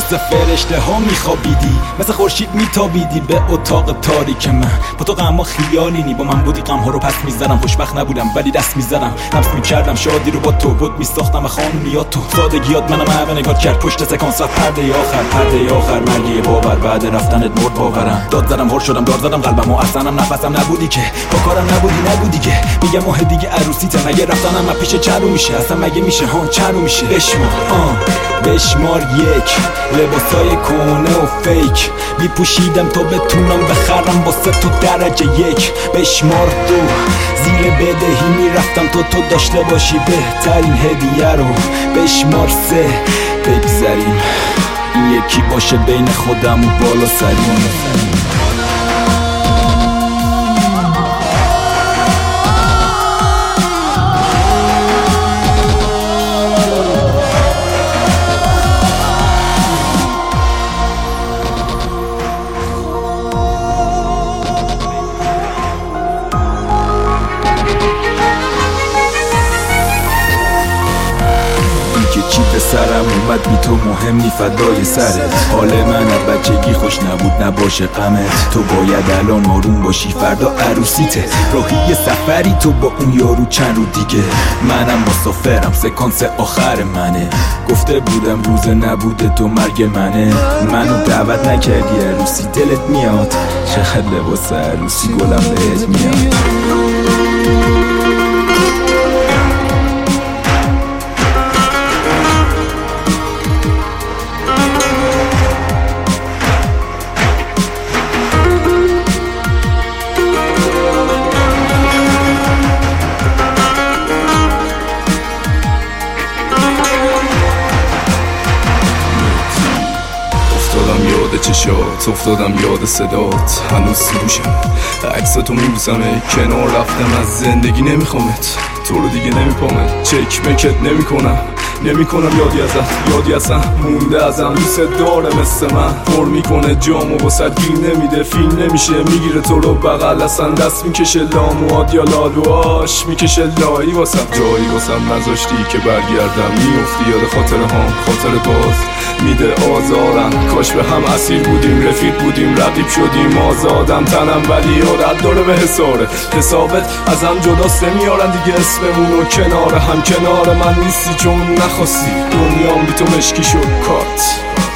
واسه فرشته ها میخوابیدی، مثل خورشید میتابیدی به اتاق تاریک من. با تو غم ها خیالی نی، با من بودی غم ها رو پس میزدم. خوشبخت نبودم ولی دست میزدم، نفس میکردم شادی رو با تو. بود میساختم خانونیات تو، سادگیات منم همه نگاه کرد پشت سکانس رفت پرده آخر. پرده آخر مرگی باور، بعد رفتنت مرد باورم. داد زدم هر شدم دار زدم قلبم و اصلا نفسم نبودی که، با کارم نبودی که. میگم ماه دیگه عروسیته، مگه رفتنم من پیش چرو میشه؟ اصلا مگه میشه هان چرو میشه؟ بشمار یک لباسای کونه و فیک میپوشیدم تا بتونم بخرم واسه تو درجه یک. بشمار دو زیر بدهی میرفتم تو داشته باشی بهترین هدیه رو. بشمار سه بگذریم این یکی باشه بین خودم و بالا سریم. چی به سرم اومد بی تو مهم نی فدای سرت. حال من از بچگی خوش نبود نباشه غمت. تو باید الان آروم باشی فردا عروسیته. راهی سفری تو با اون یارو چند رو دیگه. منم مسافرم سکانس آخر منه. گفته بودم روز نبوده تو مرگ منه. منو دعوت نکردی عروسی دلت میاد. چقدر لباس عروسی گلم بهت میاد. یاد چشات افتادم یاد صدات هنوز سروشم عکستو میبوسم کنار رفتم از زندگی نمیخوامت تو رو دیگه نمیپامت چک مکت نمیکنم یادی ازم مونده ازم دوست داره مثل من پر میکنه جامو واسد گیر نمیده فیل نمیشه میگیره تو رو بغل اصلا دست میکشه لاموات یا لالواش میکشه لایی واسم جایی واسم نذاشتی که برگردم میافتی یاد خاطر باز میده آزارم کاش به هم اسیر بودیم رفیق بودیم رقیب شدیم آزادم تنم ولی یادت داره به حسابت ازم جداست نمیارن دیگه اسممونو کنار من نیستی چون نخواستی دنیام بی تو مشکی شد کات